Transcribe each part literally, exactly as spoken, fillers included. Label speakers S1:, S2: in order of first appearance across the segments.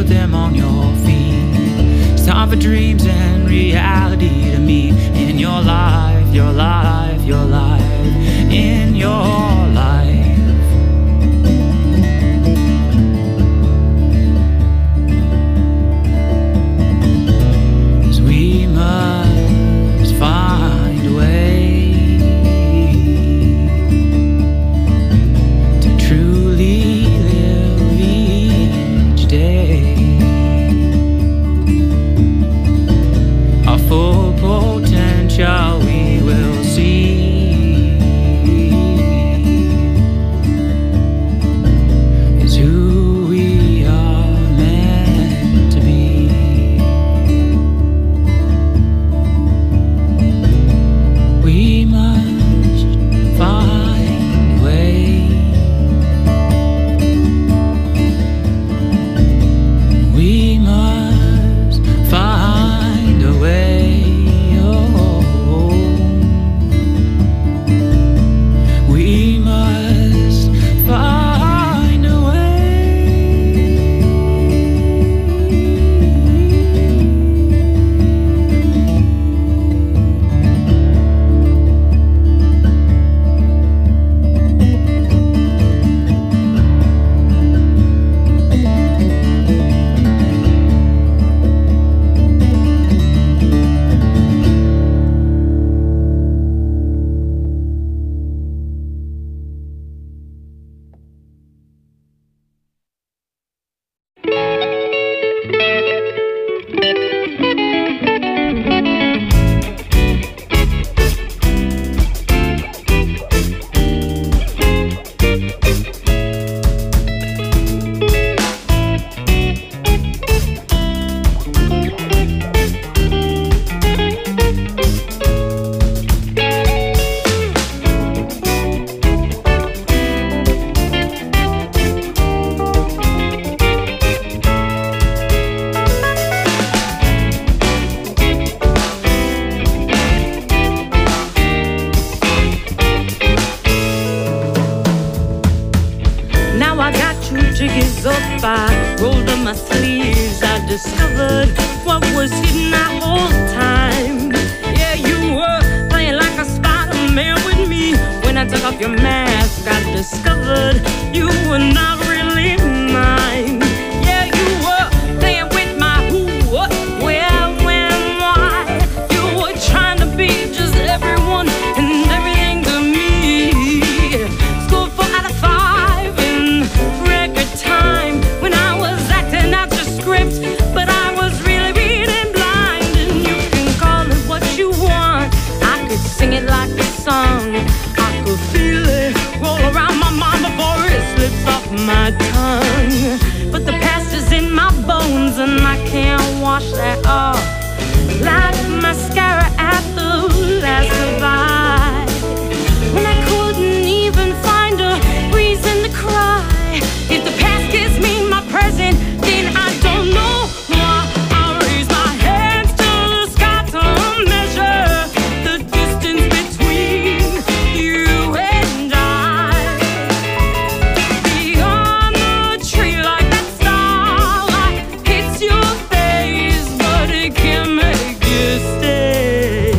S1: them on your feet. It's time for dreams and reality to meet in your life, your life, your life, in your life. We will see is who we are meant to be. We must find a way. We must find a way.
S2: I rolled up my sleeves, I discovered what was hidden that whole time. Yeah, you were playing like a Spider-Man with me. When I took off your mask, I discovered you were not really mine. Yeah, you were playing with my who, what, where, when, why. You were trying to be just everyone and everything to me. Scored four out of five in record time when I was acting out your script, but I was really reading blind. And you can call it what you want, I could sing it like a song. I could feel it roll around my mind before it slips off my tongue. But the past is in my bones and I can't wash that off like mascara at the last goodbye. When I couldn't even find a reason to cry. If the past gives me my present, then I don't know why. I raise my hands to the sky to measure the distance between you and I. Beyond the tree like that starlight hits your face, but it can't make you stay.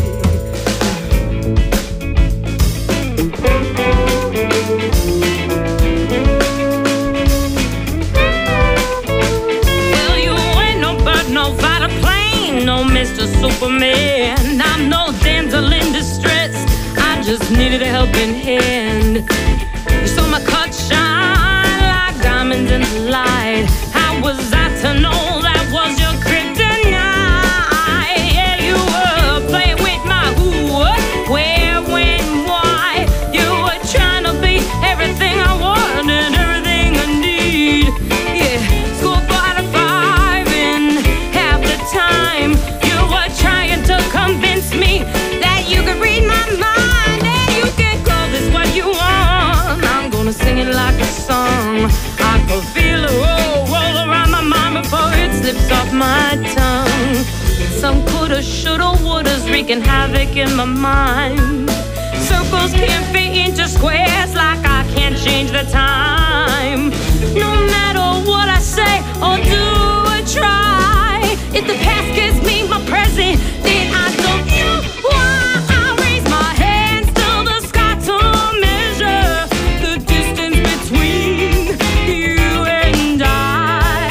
S2: Well, you ain't no bird, no fighter plane, no Mister Superman. I'm no damsel in distress, I just needed a helping hand. You saw my cut shine like diamonds in the light. How was I to know that was your kryptonite? Yeah, you were playing with my who, what, where, when, why. You were trying to be everything I want and everything I need. Yeah, score four out of five in half the time. You were trying to convince me that you could read my mind and you can call this what you want. I'm gonna sing it like a song. I could feel it roll, roll around my mind before it slips off my tongue. Some coulda, shoulda, wouldas wreaking havoc in my mind. Circles can't fit into squares like I can't change the time. No matter what I say or do, it try. If the past gives me my present, then I don't know why. I raise my hands to the sky to measure the distance between you and I.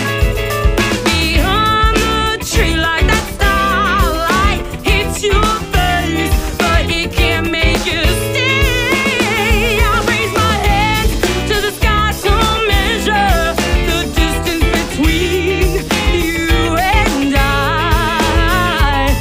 S2: Beyond the tree light, that starlight hits your face, but it can't make you stay. I raise my hands to the sky to measure the distance between you and I.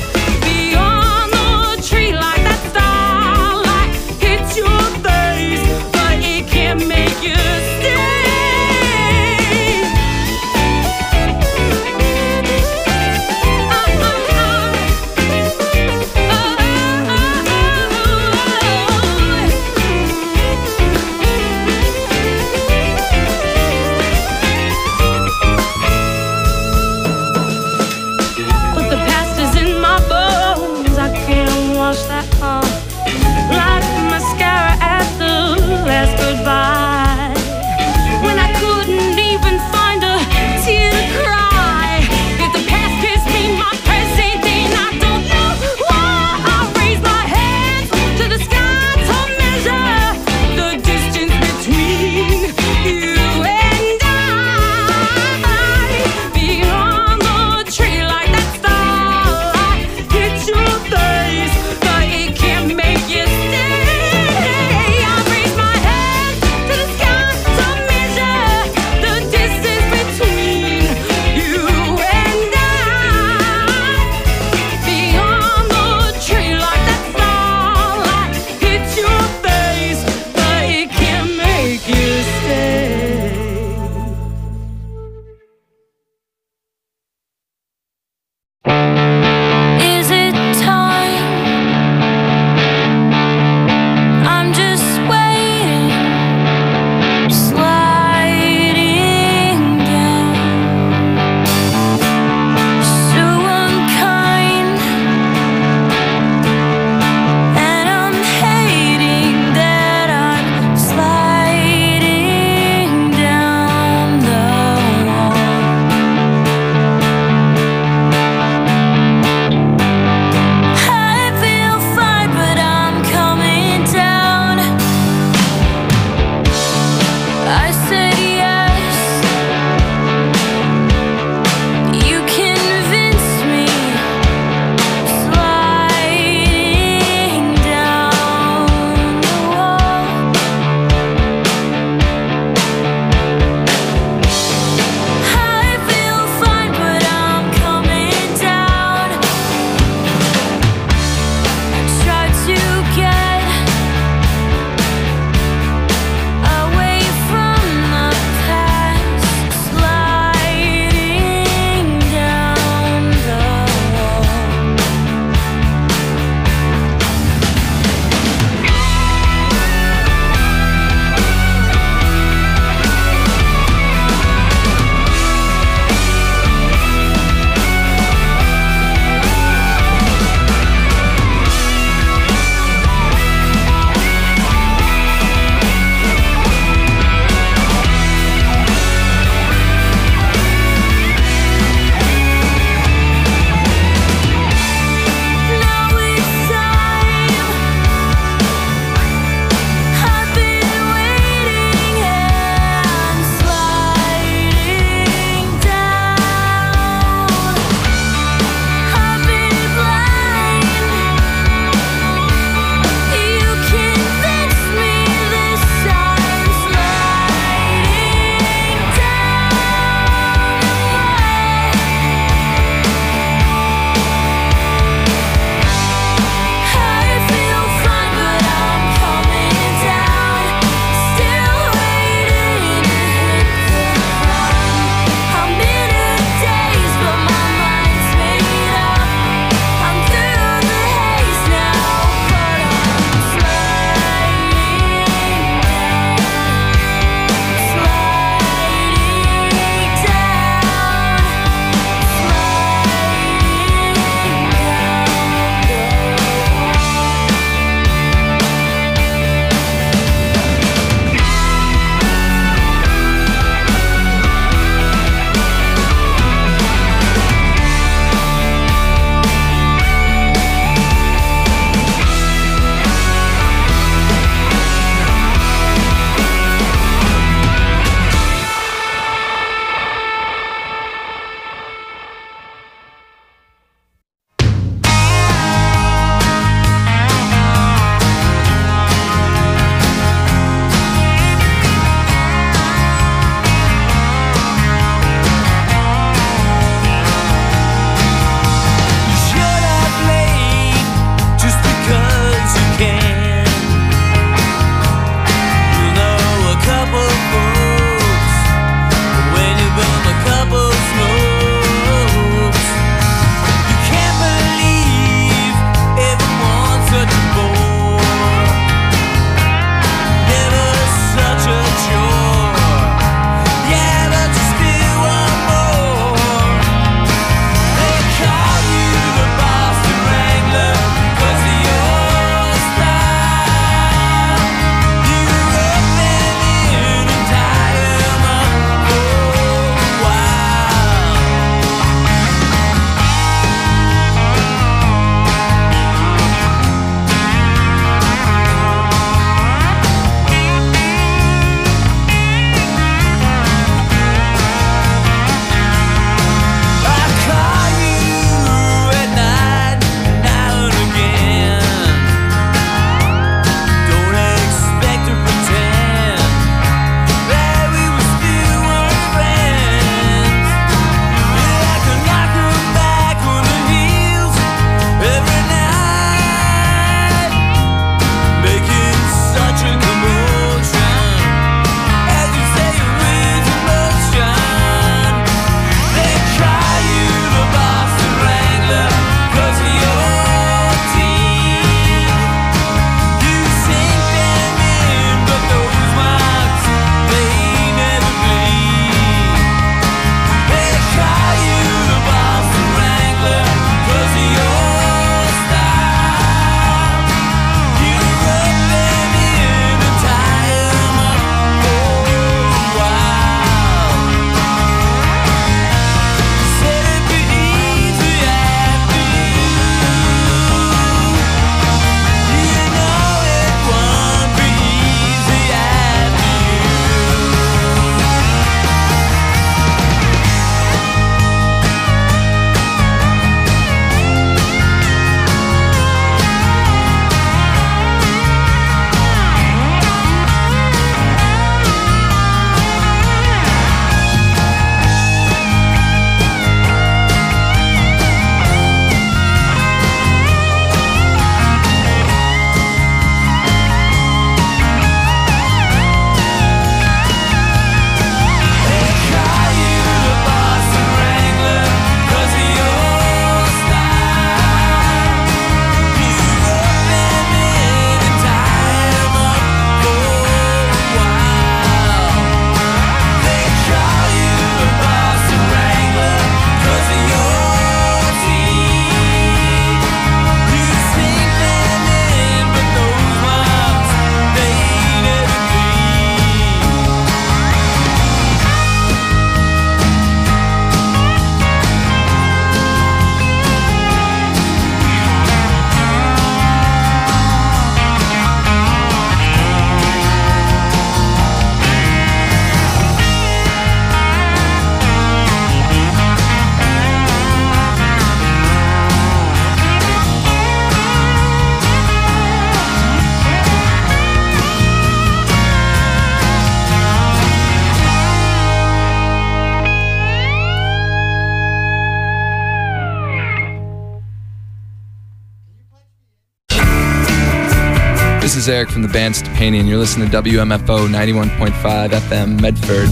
S3: This is Eric from the band Stepanian. You're listening to W M F O ninety-one point five F M Medford.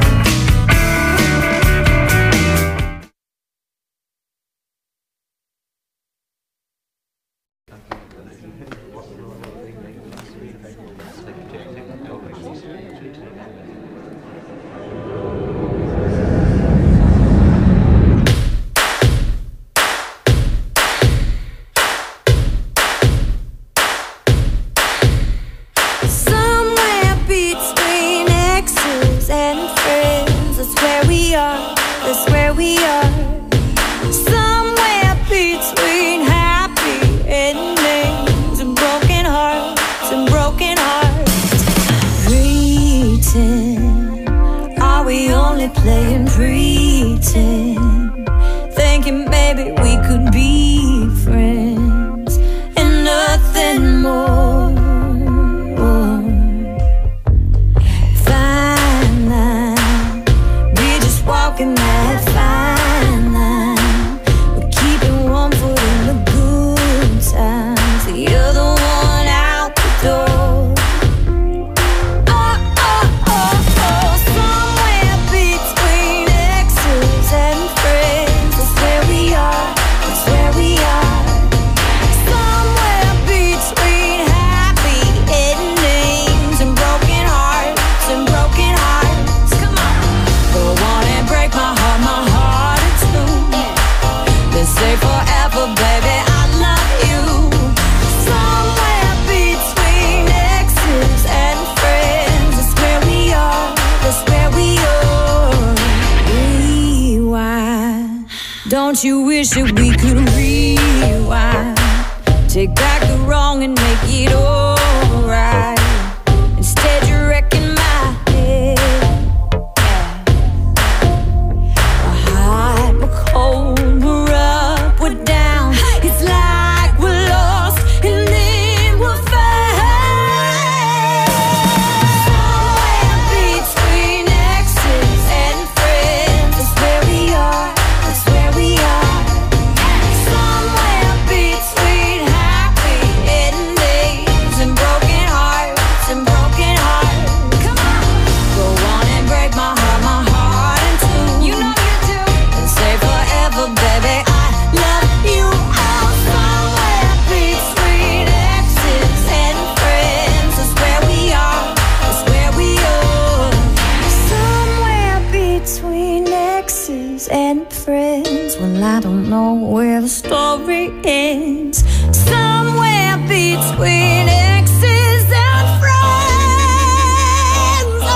S4: Don't you wish that we could rewind? Take back the wrong and make it all right. Instead you're wrecking my head. We're hot, we're cold, we're up, we're down. It's like we're lost and then we're found. Somewhere between exes and friends is where we are. That's where we are. Somewhere between happy endings and broken hearts and broken hearts. Come on, go on and break my heart, my heart in two. You know you do. And say forever, baby, I love you. Oh, somewhere between exes and friends is where we are. That's where we are. Somewhere between exes and friends. Well, I don't know where the story ends. Somewhere between exes and friends. Oh,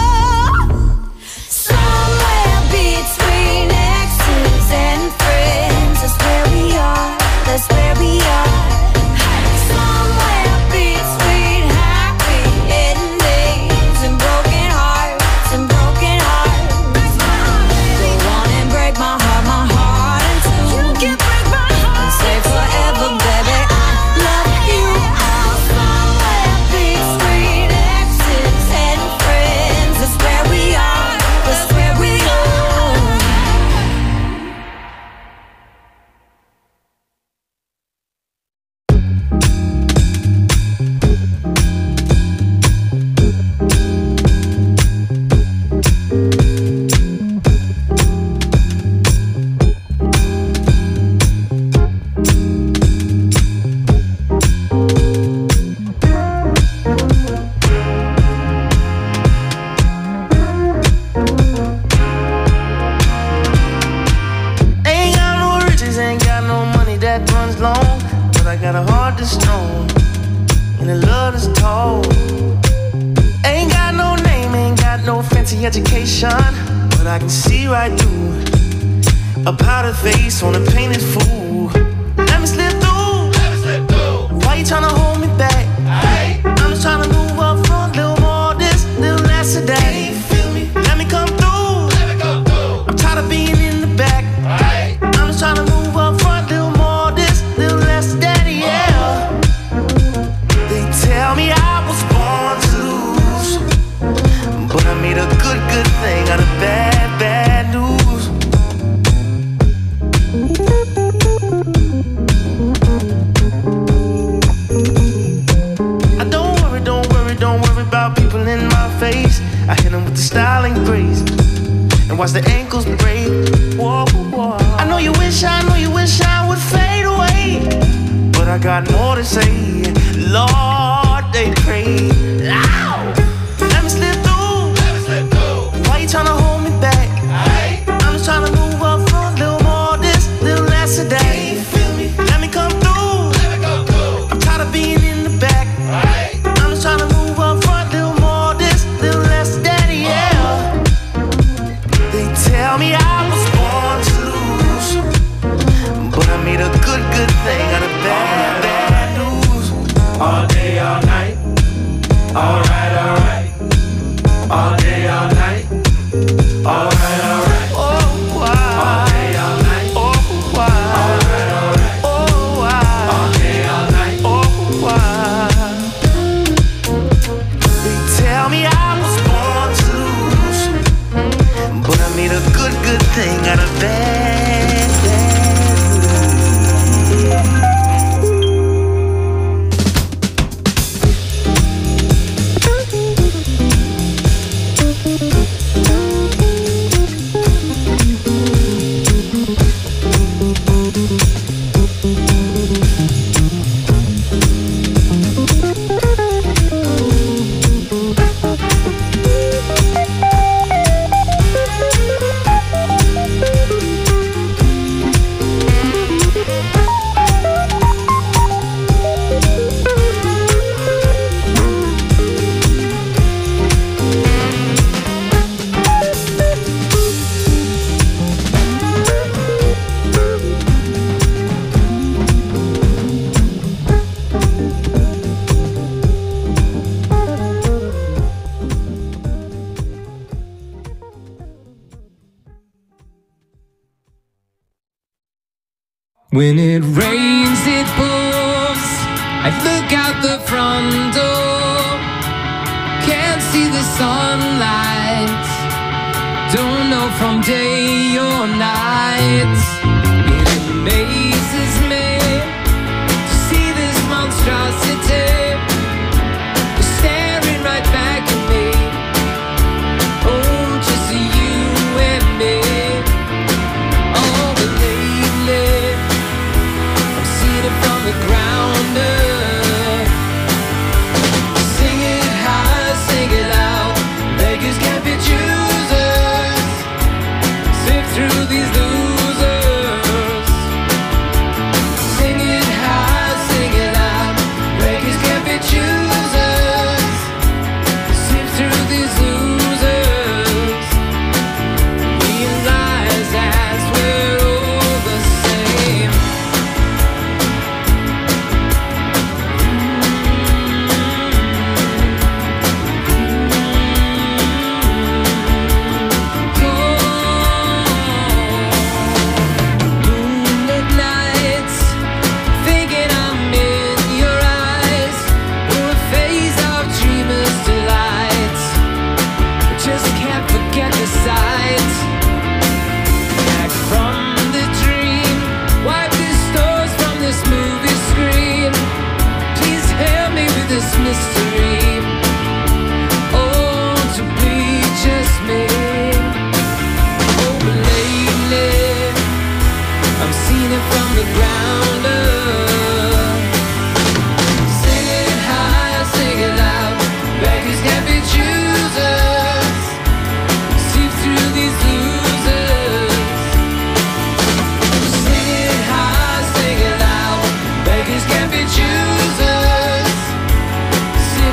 S4: somewhere between exes and friends. That's where we are. That's where we are. Somewhere between happy endings and broken hearts and broken hearts. Go on and break my heart, my heart in two. You can break my heart and say forever, baby, I love you. Oh, somewhere between exes and friends. That's where we are. That's where we are.
S5: Ain't got no riches, ain't got no money that runs long, but I got a heart that's strong and a love that's tall. Ain't got no name, ain't got no fancy education, but I can see right through a powdered face on a painted fool. Let me slip through. Let me slip through. Why you tryna hold me back? Aye. I'm just tryna move up front, little more of this, little less of that. Can you feel me? Let me come through. Let me come through. I'm tired of being in the back. Aye. I'm just tryna move up front, little more of this, little less of that, yeah. They tell me I was born to lose, but I made a good, good thing out of bad, bad news. and watch the ankles break. Whoa, whoa. I know you wish, I know you wish I would fade away, but I got more to say. Lord, they pray. Ow! Let me slip through. Let me slip through. Why you tryna hold me back? Aye. I'm just tryna move up front, little more this, little less of that. Can you feel me? Let me come through. Let me come through. I'm tired of being in the back. Aye. I'm just tryna move up front, little more this, little less of that, yeah. They tell me I was born to lose, but I made a good, good thing out of bad, bad news. All day, all night. Alright, alright. All day, all night. Alright, alright. Oh, wow. All day, all night. Oh, wow. Alright, alright. Oh, wow. All day, all night. Oh, wow. They tell me I was born to lose, but I made a good, good thing out of bad, bad news.
S6: When it rains, it pours. I look out the front door. Can't see the sunlight. Don't know from day or night. It amazes me to see this monstrosity staring right back at me. Oh, just you and me. Oh, but lately from the ground up. Sing it high, sing it loud. Beggars can't be choosers. Sift through these losers. Sing it high, sing it loud. Beggars can't be choosers. Sift through these losers. Realize as we're all the same. Mystery, oh, to be just me. Oh, but lately I'm seeing it from the ground up. Sing it high, sing it loud. Beggars can't be choosers. See through these losers. Sing it high, sing it loud. Beggars can't be choosers.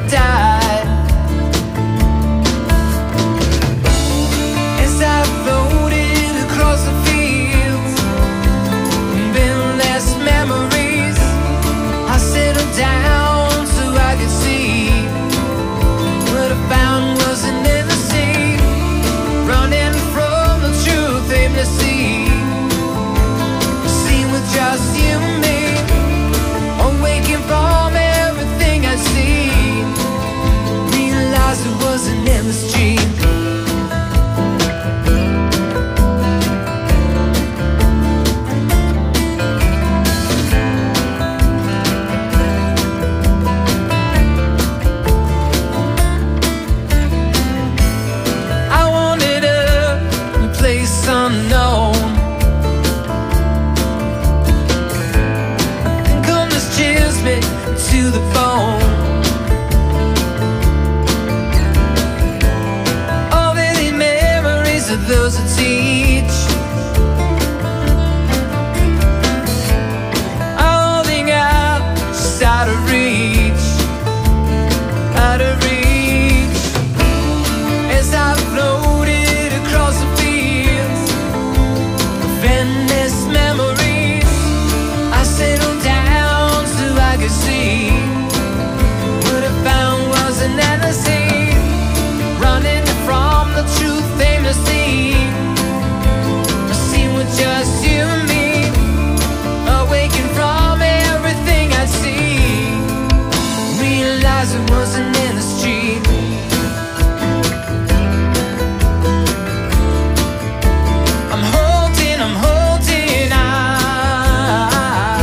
S5: died. As I floated across the fields, endless memories, I settled down so I could see. What I found wasn't in the sea, running from the truth aimlessly. Seen with just you and me, awaking from everything I see. Realized it was an endless dream. I wanted a place unknown. Coldness chills me to the bone. All the memories of those who teach, are holding out just out of reach, out of reach. As I floated across the fields of endless memories, I settled down so I could see. What I found was an endlessly, running from the truth aimlessly. A scene with just you and me, awaking from everything I see. Realize it wasn't in the street. I'm holding, I'm holding on.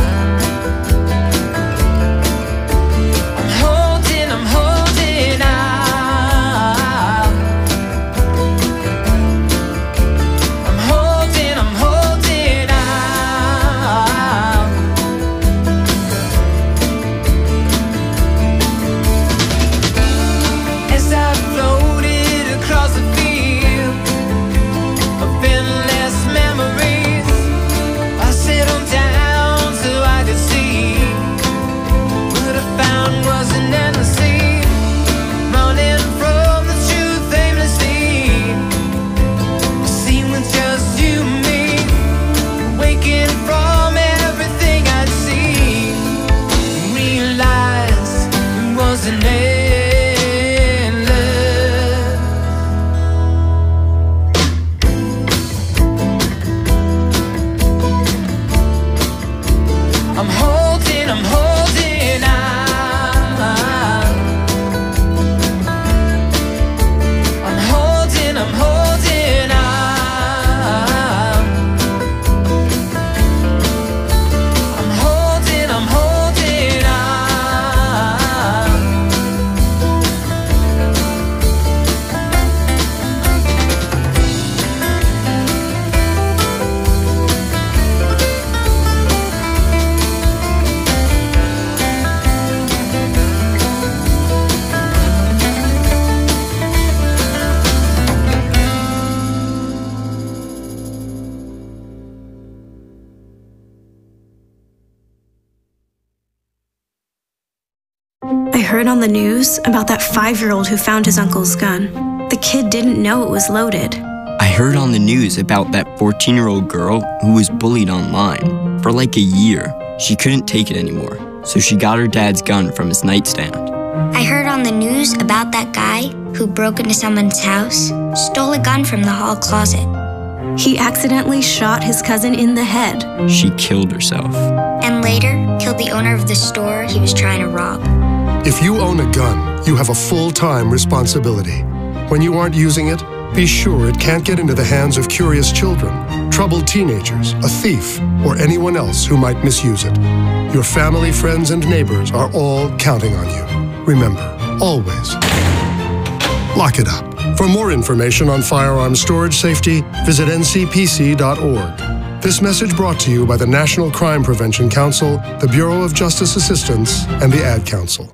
S5: I'm holding, I'm holding on. I'm holding, I'm holding on. As I floated across the field of endless memories, I settled down so I could see. What I found was an endless sea, running from the truth aimlessly. A scene with just you and me, waking from everything I'd seen. Realize it wasn't endless. I'm holding, I'm holding on. I'm holding, I'm holding on. I'm holding, I'm holding on.
S7: I heard on the news about that five-year-old who found his uncle's gun. The kid didn't know it was loaded.
S8: I heard on the news about that fourteen-year-old girl who was bullied online. For like a year, she couldn't take it anymore, so she got her dad's gun from his nightstand.
S9: I heard on the news about that guy who broke into someone's house, stole a gun from the hall closet,
S7: He accidentally shot his cousin in the head.
S8: She killed herself.
S9: and later killed the owner of the store he was trying to rob.
S10: If you own a gun, you have a full-time responsibility. When you aren't using it, be sure it can't get into the hands of curious children, troubled teenagers, a thief, or anyone else who might misuse it. Your family, friends, and neighbors are all counting on you. Remember, always, lock it up. For more information on firearm storage safety, visit N C P C dot org. This message brought to you by the National Crime Prevention Council, the Bureau of Justice Assistance, and the Ad Council.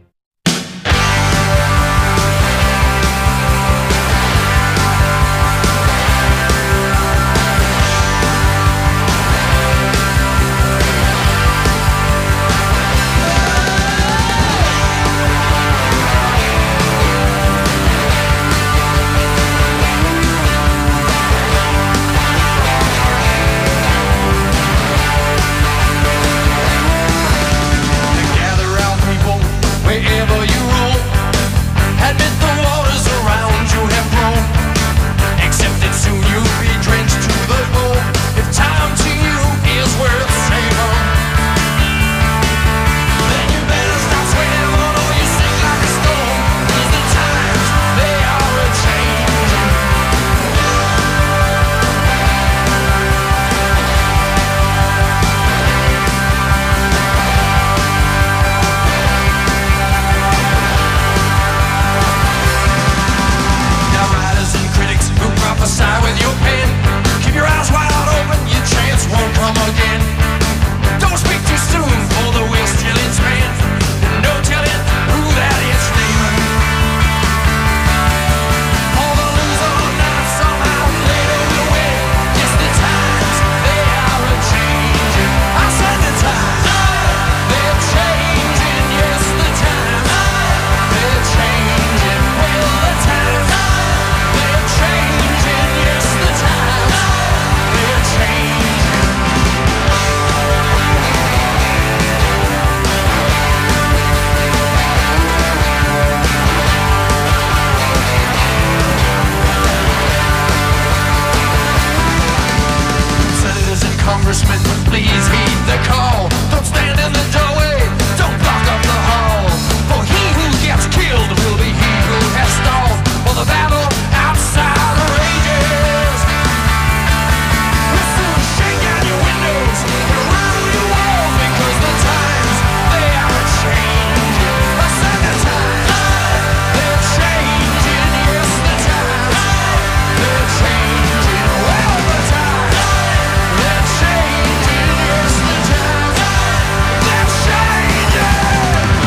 S6: refreshment, please heed the call. Don't stand in the doorway, don't block up the hall. For he who gets killed will be he who has stalled. For the battle outside rages. We'll soon shake out your windows and rattle your walls, because the times, they are a-changing. I said the times, they're changing. Yes, the times, they're changing. Well, the times, they're changing. Yes, the times, they're changing.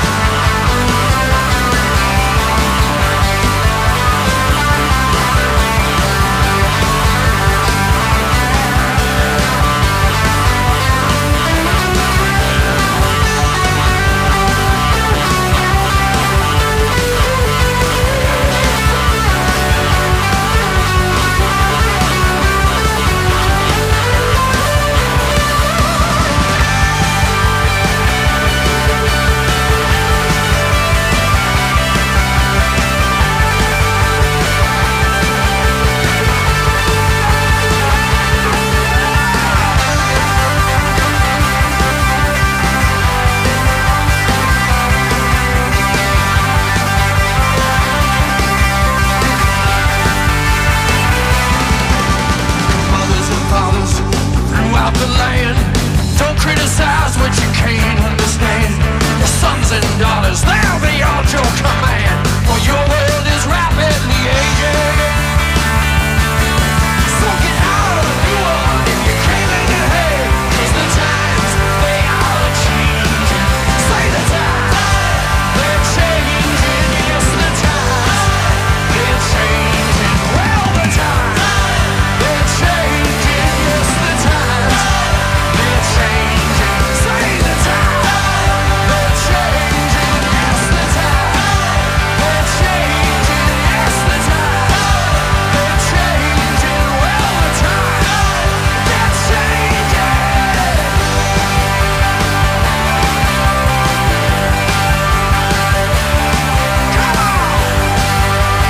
S6: Mothers and fathers throughout the land, don't criticize what you can't understand. Your sons and daughters, they'll be all at your command, for your world is rapidly aging. So get out of the new one if you can't make it hay, 'cause the times, they are a-changing. Say the times, they're changing. Yes, the times, they're changing. Well, the times, they're changing. Yes, the times, they're changing. Say the times, they're changing. Yes, the times, they're changing. Yes, the times, they're changing. Well, the times, they're changing. Come on!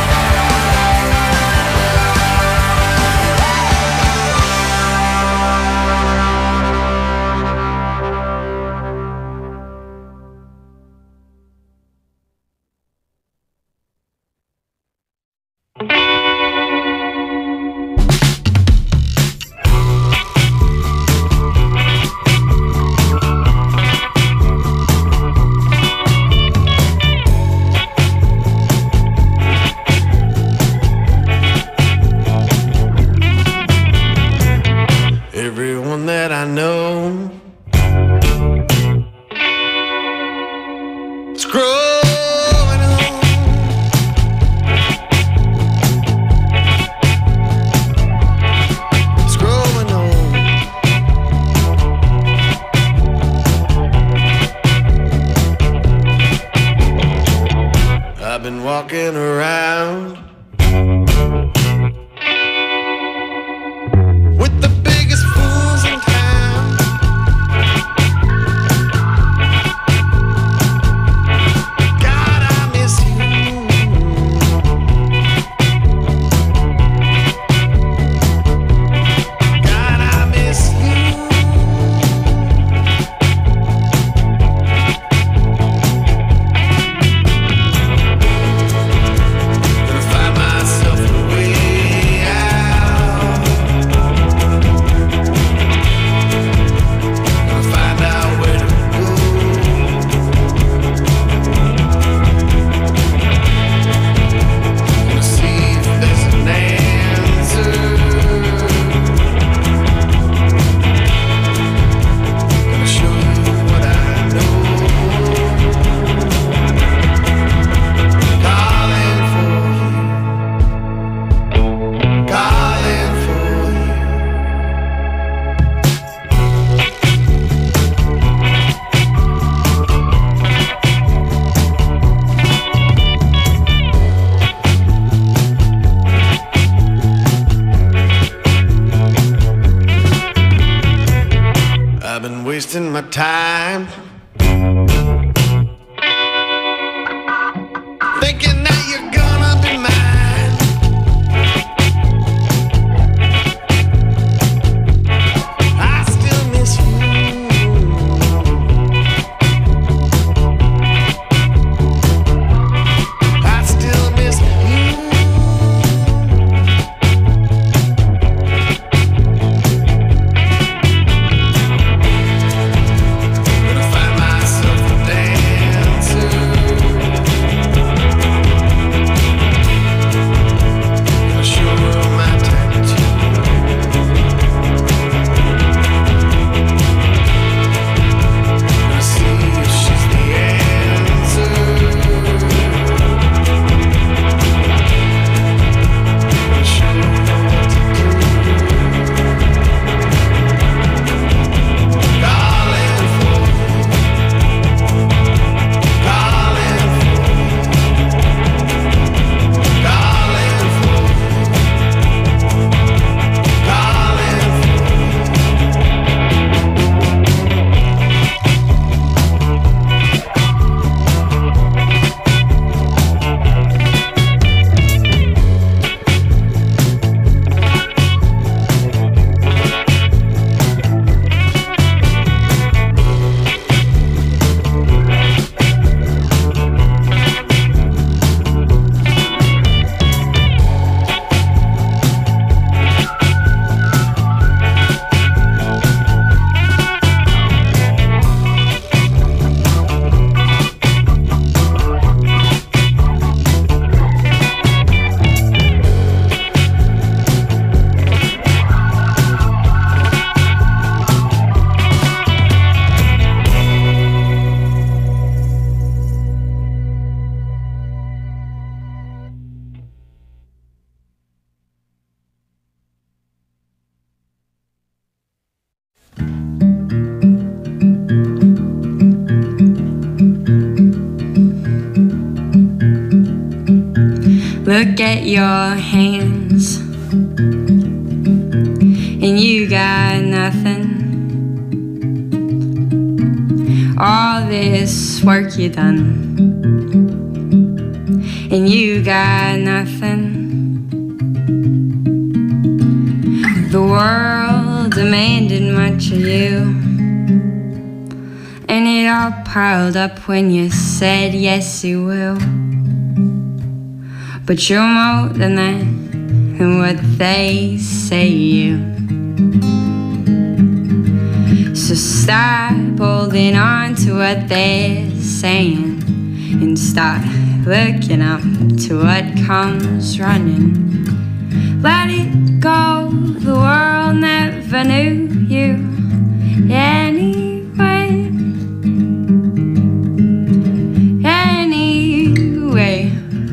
S6: Everyone that I know is growing old. It's growing old. I've been walking around with the biggest fools in town. God, I miss you. God, I miss you. Gonna find myself a way out. Gonna find out where to go. Gonna see if there's an answer. Gonna show you what I know. Calling for you. Calling for you. I've been wasting my time thinking that you're gonna be mine.
S11: forget your hands, and you got nothing. All this work you done, and you got nothing. The world demanded much of you, and it all piled up when you said yes you will. But you're more than that, and what they say you. So stop holding on to what they're saying, and start looking up to what comes running. Let it go, the world never knew you anyway. Anyway.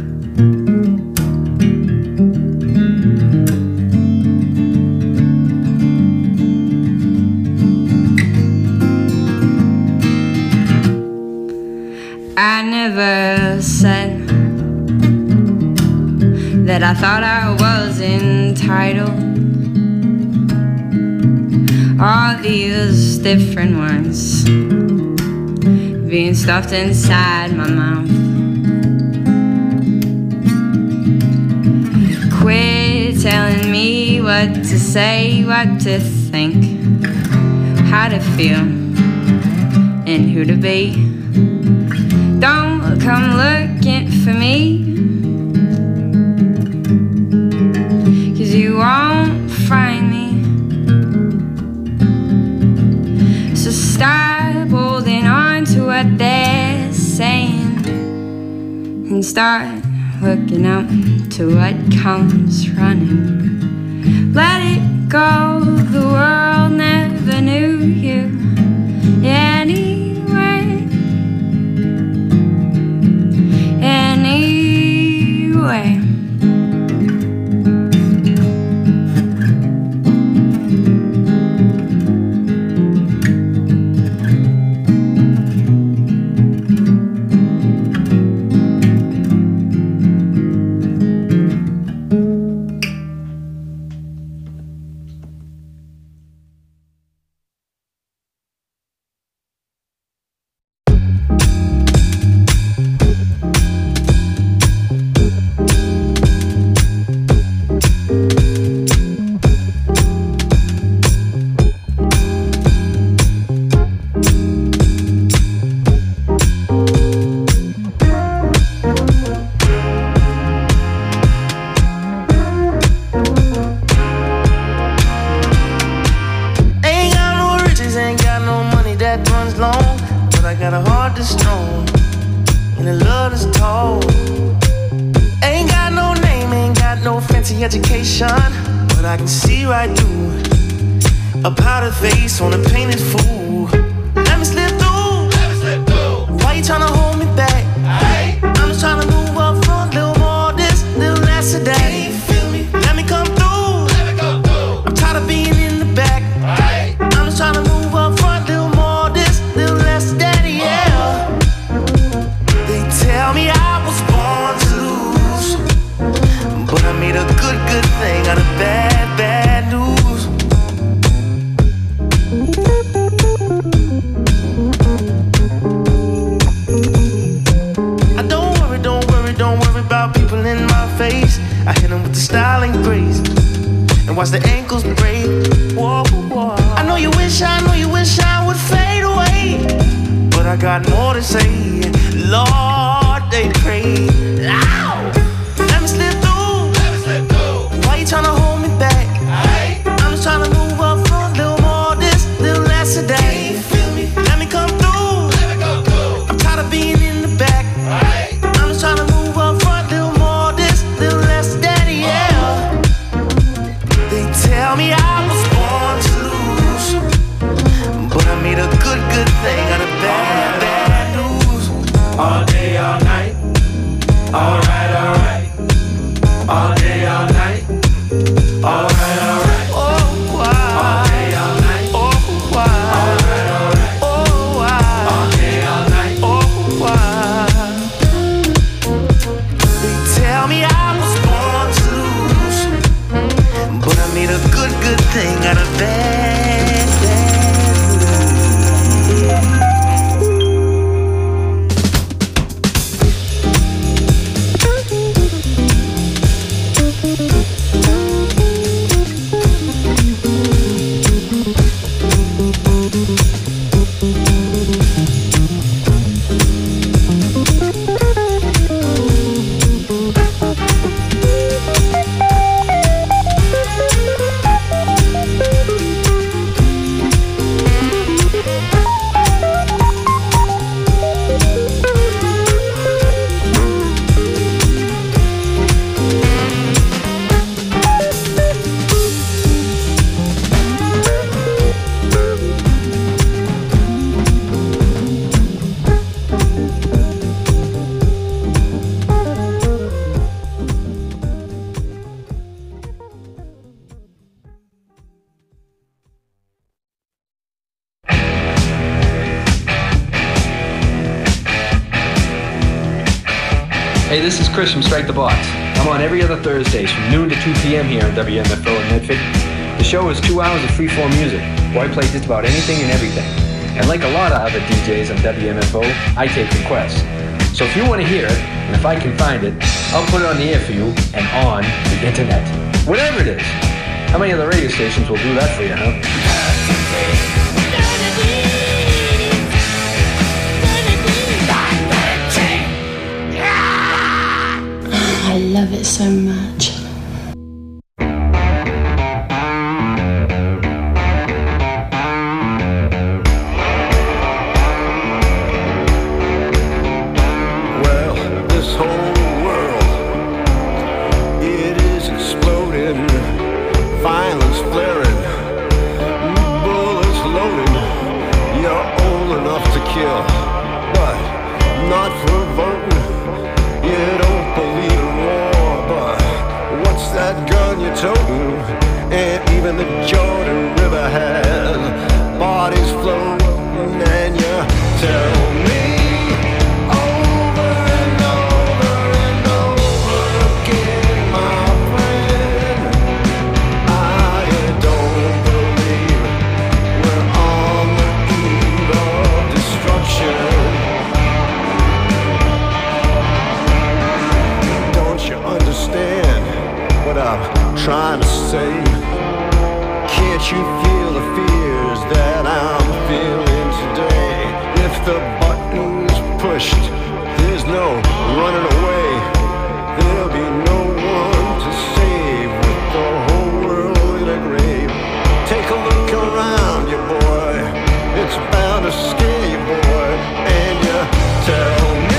S11: I never said that I thought I was entitled. All these different words being stuffed inside my mouth. Quit telling me what to say, what to think, how to feel, and who to be. Don't come looking for me, 'cause you won't find me. So stop holding on to what they're saying, and start looking up to what comes running. Let it go, the world never knew you anyway. Anyway.
S5: On a painted fool. Let me slip through. Let me slip through. Why you tryna hold me back? Aye. I'm just tryna move up front, little more this, little less of that. Can you feel me? Let me come through. Let me come through. I'm tired of being in the back. Aye. I'm just tryna move up front, little more this, little less of that. Yeah. They tell me I was born to lose, but I made a good, good thing out of bad, bad news. I hit them with the style and grace, and watch the ankles break. Whoa, whoa. I know you wish, I know you wish I would fade away, but I got more to say. Lord, they pray. Ow! Let me slip through. Let me slip through. Why you tryna hold me back? Aye. I'm just tryna move up front, little more this, little less of that. Can you feel me? Let me come through. Let me come through. I'm tired of being in the back. Aye. I'm just tryna move up front, little more this, little less of that. Yeah. They tell me I was born to lose, but I made a good, good thing out of bad, bad news.
S6: All day, all night. Alright, alright. All day, all night. Alright, alright.
S5: Oh, wow.
S6: All day, all night.
S5: Oh, wow.
S6: Alright, alright.
S5: Oh, wow.
S6: All day, all night.
S5: Oh, wow. They tell me I was born
S12: Hey, this is Chris from Strike the Box. I'm on every other Thursdays from noon to two p.m. here on W M F O in Medford. The show is two hours of free-form music, where I play just about anything and everything. And like a lot of other D Js on W M F O, I take requests. So if you want to hear it, and if I can find it, I'll put it on the air for you and on the internet. Whatever it is. How many other radio stations will do that for you, huh?
S11: I love it so much.
S13: Well, this whole world, it is exploding, violence flaring, bullets loading. You're old enough to kill, but not for voting. You don't believe in war, but what's that gun you're toting? And even the Jordan River has bodies floating, and you tell me over and over and over again, my friend, I don't believe we're on the eve of destruction. You understand what I'm trying to say? Can't you feel the fears that I'm feeling today? If the button's pushed, there's no running away. There'll be no one to save with the whole world in a grave. Take a look around you, boy. It's bound to scare you, boy. And you tell me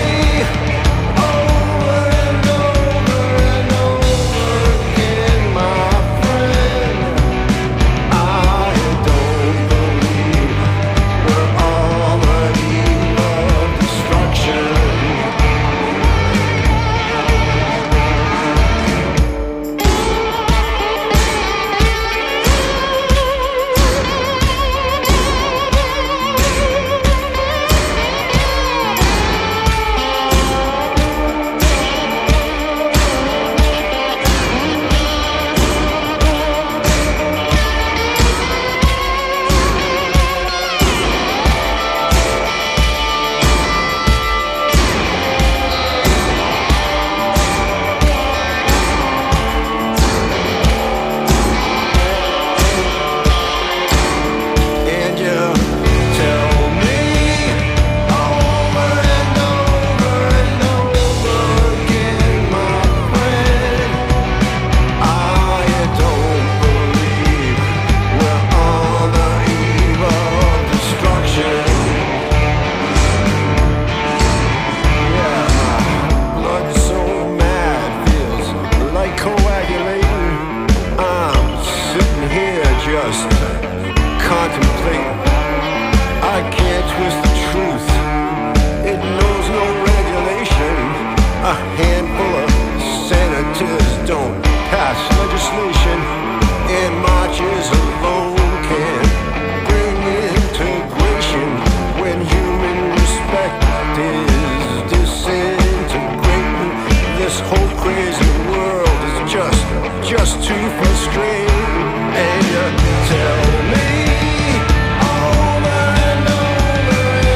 S13: over and over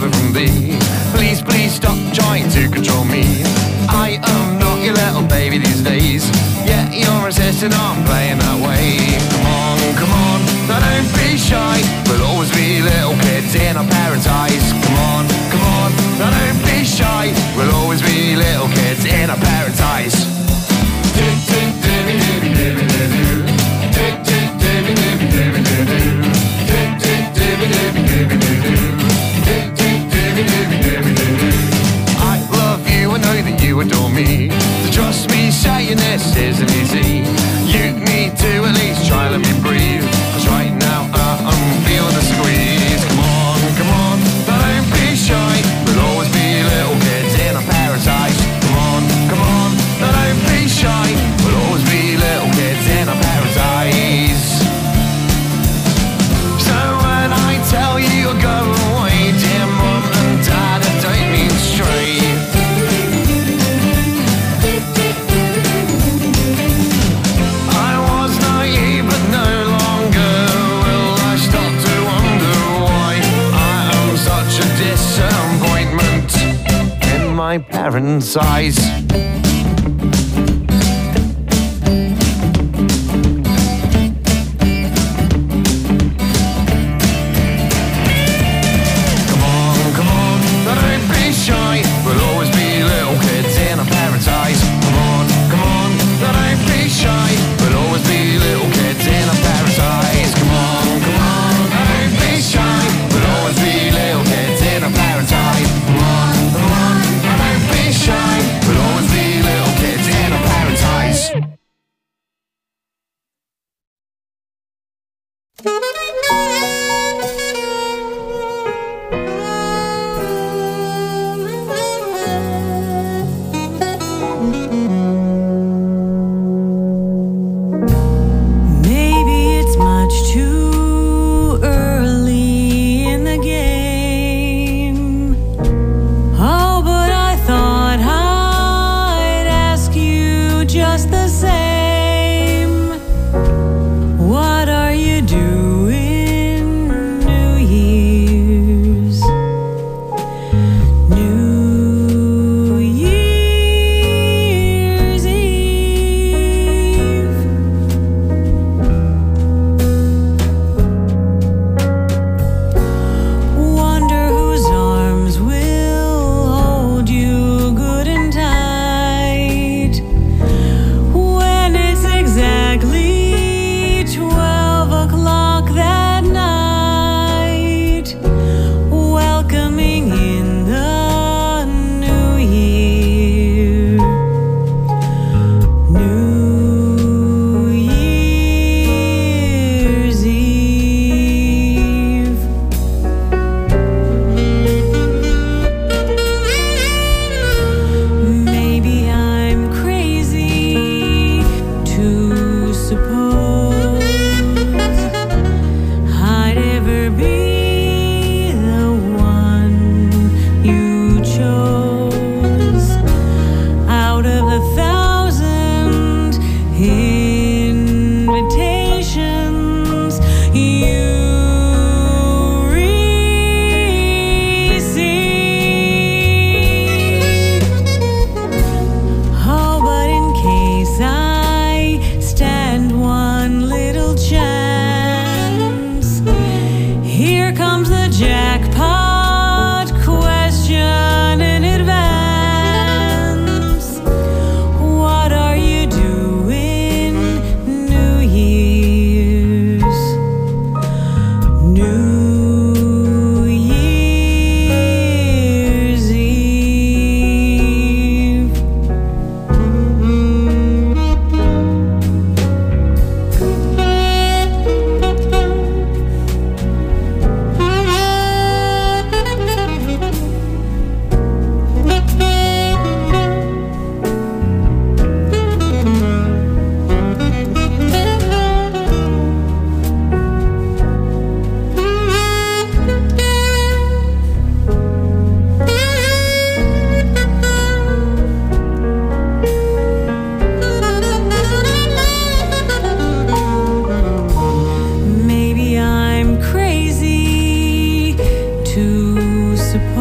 S13: favour from thee. Please, please stop trying to control me. I am not your little baby these days. Yeah, you're insisting on playing that way. Come on, come on, now don't be shy. We'll always be little kids in our parents' eyes. Come on, come on, now don't be shy. We'll always be little kids in our parents' eyes. I love you, I know that you adore me. So trust me, saying this isn't easy. You need to at least try, let me breathe. Cause right now uh, I'm feeling the squeeze. Come on, come on, don't be shy. We'll always be little kids in our parents' eyes. Come on, come on, don't be shy. We'll always be little kids in our parents' eyes. So when I tell you to go away, dear mum and dad, I don't mean straight. I was naive but no longer will I stop to wonder why I am such a disappointment in my parents' eyes.